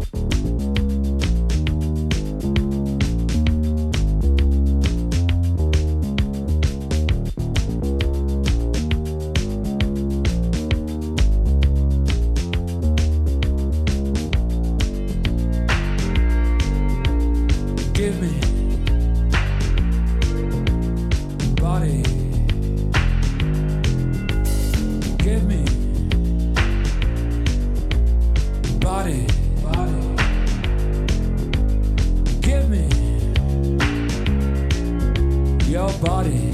Give me body. Give me body. Give me your body.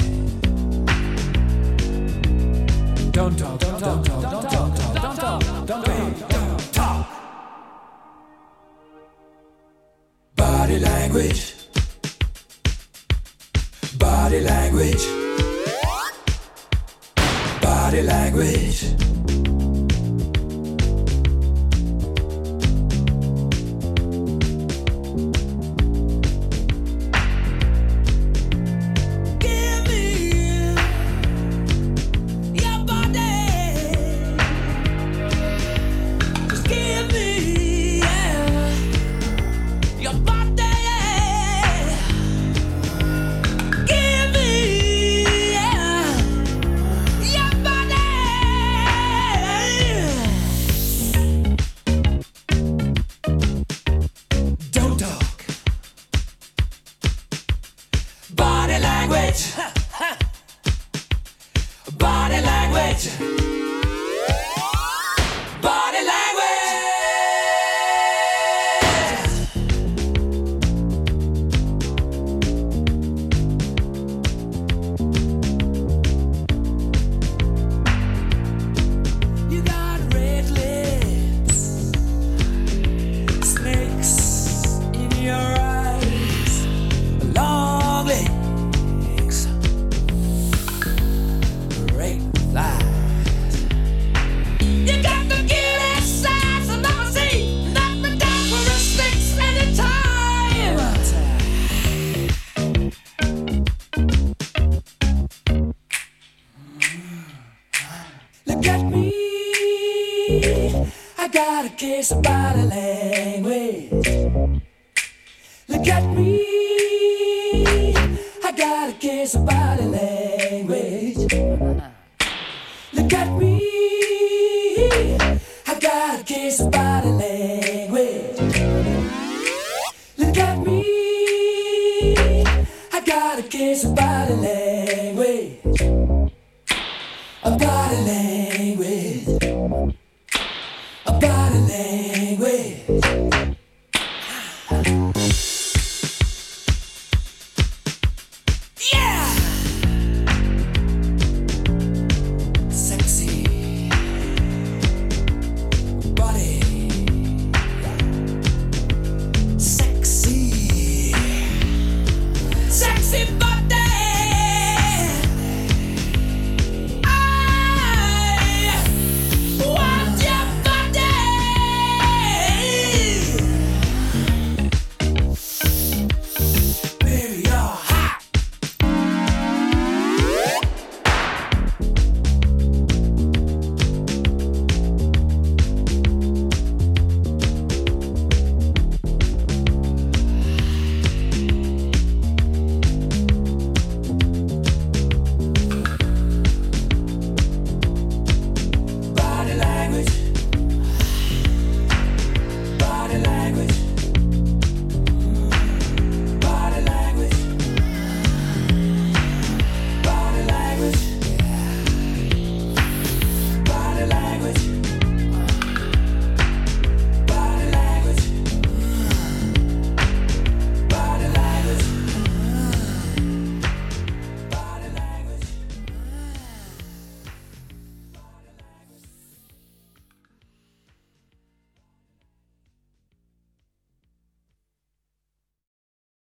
Don't talk, don't talk, don't talk, don't talk, don't talk, don't talk. Body language. Body language. Body language. Give me your body. Just give me your body. Give me your body. Don't talk. Body language. Body language. Body language. You got red lips, snakes in your eyes, long legs, great thighs. You got the cutest size I've ever seen. Knock me down for a six anytime. Look at me, I got a case of body language. Look at me, I got a case of body language. Look at me, I got a case of body language.